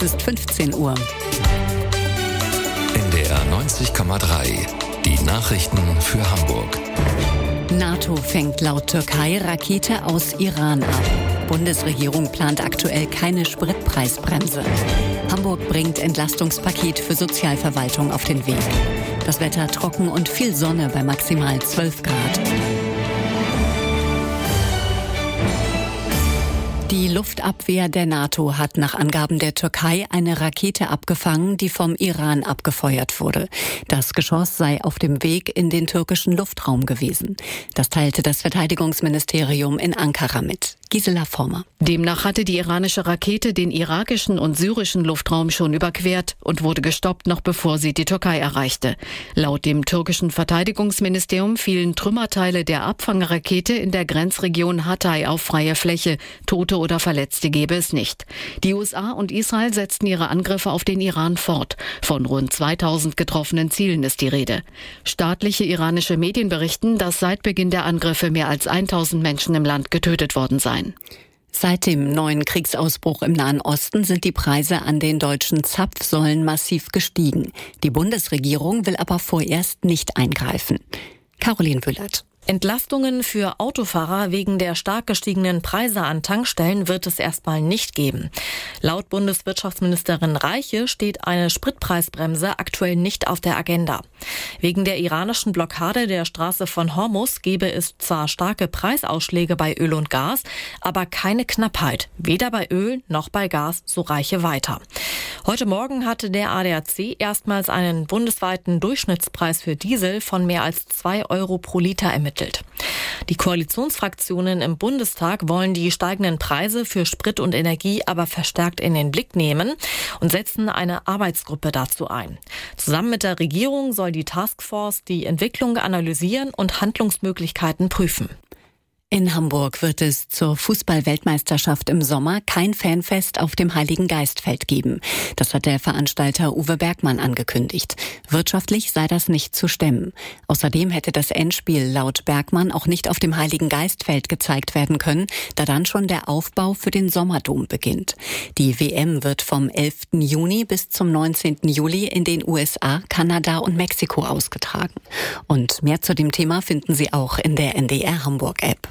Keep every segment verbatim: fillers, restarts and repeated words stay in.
ist fünfzehn Uhr. N D R neunzig Komma drei. Die Nachrichten für Hamburg. NATO fängt laut Türkei Rakete aus Iran ab. Bundesregierung plant aktuell keine Spritpreisbremse. Hamburg bringt Entlastungspaket für Sozialverwaltung auf den Weg. Das Wetter trocken und viel Sonne bei maximal zwölf Grad. Die Luftabwehr der NATO hat nach Angaben der Türkei eine Rakete abgefangen, die vom Iran abgefeuert wurde. Das Geschoss sei auf dem Weg in den türkischen Luftraum gewesen. Das teilte das Verteidigungsministerium in Ankara mit. Gisela Former. Demnach hatte die iranische Rakete den irakischen und syrischen Luftraum schon überquert und wurde gestoppt, noch bevor sie die Türkei erreichte. Laut dem türkischen Verteidigungsministerium fielen Trümmerteile der Abfangrakete in der Grenzregion Hatay auf freie Fläche. Tote oder Verletzte gebe es nicht. Die U S A und Israel setzten ihre Angriffe auf den Iran fort. Von rund zweitausend getroffenen Zielen ist die Rede. Staatliche iranische Medien berichten, dass seit Beginn der Angriffe mehr als tausend Menschen im Land getötet worden seien. Seit dem neuen Kriegsausbruch im Nahen Osten sind die Preise an den deutschen Zapfsäulen massiv gestiegen. Die Bundesregierung will aber vorerst nicht eingreifen. Caroline Wüllert. Entlastungen für Autofahrer wegen der stark gestiegenen Preise an Tankstellen wird es erstmal nicht geben. Laut Bundeswirtschaftsministerin Reiche steht eine Spritpreisbremse aktuell nicht auf der Agenda. Wegen der iranischen Blockade der Straße von Hormuz gebe es zwar starke Preisausschläge bei Öl und Gas, aber keine Knappheit. Weder bei Öl noch bei Gas, so Reiche weiter. Heute Morgen hatte der A D A C erstmals einen bundesweiten Durchschnittspreis für Diesel von mehr als zwei Euro pro Liter ermittelt. Die Koalitionsfraktionen im Bundestag wollen die steigenden Preise für Sprit und Energie aber verstärkt in den Blick nehmen und setzen eine Arbeitsgruppe dazu ein. Zusammen mit der Regierung soll die Taskforce die Entwicklung analysieren und Handlungsmöglichkeiten prüfen. In Hamburg wird es zur Fußball-Weltmeisterschaft im Sommer kein Fanfest auf dem Heiligengeistfeld geben. Das hat der Veranstalter Uwe Bergmann angekündigt. Wirtschaftlich sei das nicht zu stemmen. Außerdem hätte das Endspiel laut Bergmann auch nicht auf dem Heiligengeistfeld gezeigt werden können, da dann schon der Aufbau für den Sommerdom beginnt. Die W M wird vom elften Juni bis zum neunzehnten Juli in den U S A, Kanada und Mexiko ausgetragen. Und mehr zu dem Thema finden Sie auch in der N D R Hamburg-App.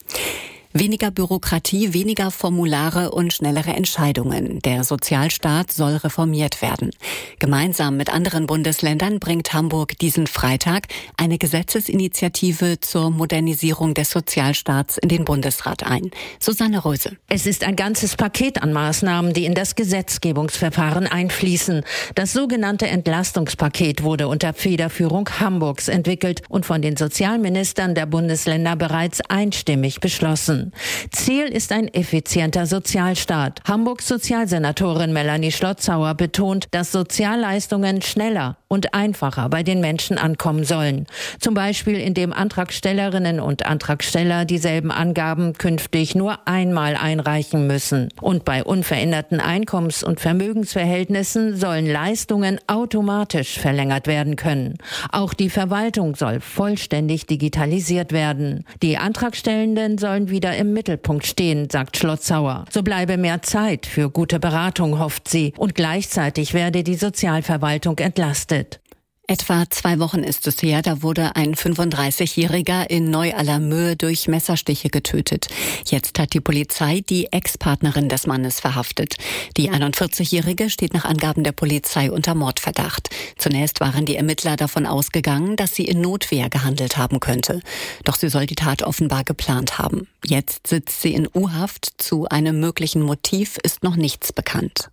Weniger Bürokratie, weniger Formulare und schnellere Entscheidungen. Der Sozialstaat soll reformiert werden. Gemeinsam mit anderen Bundesländern bringt Hamburg diesen Freitag eine Gesetzesinitiative zur Modernisierung des Sozialstaats in den Bundesrat ein. Susanne Röse. Es ist ein ganzes Paket an Maßnahmen, die in das Gesetzgebungsverfahren einfließen. Das sogenannte Entlastungspaket wurde unter Federführung Hamburgs entwickelt und von den Sozialministern der Bundesländer bereits einstimmig beschlossen. Ziel ist ein effizienter Sozialstaat. Hamburgs Sozialsenatorin Melanie Schlotzauer betont, dass Sozialleistungen schneller und einfacher bei den Menschen ankommen sollen. Zum Beispiel, indem Antragstellerinnen und Antragsteller dieselben Angaben künftig nur einmal einreichen müssen. Und bei unveränderten Einkommens- und Vermögensverhältnissen sollen Leistungen automatisch verlängert werden können. Auch die Verwaltung soll vollständig digitalisiert werden. Die Antragstellenden sollen wieder im Mittelpunkt stehen, sagt Schlotzauer. So bleibe mehr Zeit für gute Beratung, hofft sie. Und gleichzeitig werde die Sozialverwaltung entlastet. Etwa zwei Wochen ist es her, da wurde ein fünfunddreißigjähriger in Neu-Allermöhe durch Messerstiche getötet. Jetzt hat die Polizei die Ex-Partnerin des Mannes verhaftet. Die einundvierzigjährige steht nach Angaben der Polizei unter Mordverdacht. Zunächst waren die Ermittler davon ausgegangen, dass sie in Notwehr gehandelt haben könnte. Doch sie soll die Tat offenbar geplant haben. Jetzt sitzt sie in U-Haft. Zu einem möglichen Motiv ist noch nichts bekannt.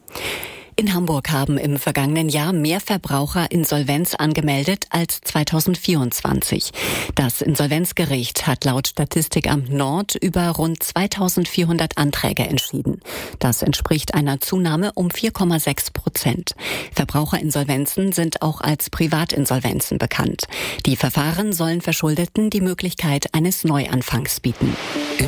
In Hamburg haben im vergangenen Jahr mehr Verbraucher Insolvenz angemeldet als zweitausendvierundzwanzig. Das Insolvenzgericht hat laut Statistikamt Nord über rund zweitausendvierhundert Anträge entschieden. Das entspricht einer Zunahme um vier Komma sechs Prozent. Verbraucherinsolvenzen sind auch als Privatinsolvenzen bekannt. Die Verfahren sollen Verschuldeten die Möglichkeit eines Neuanfangs bieten.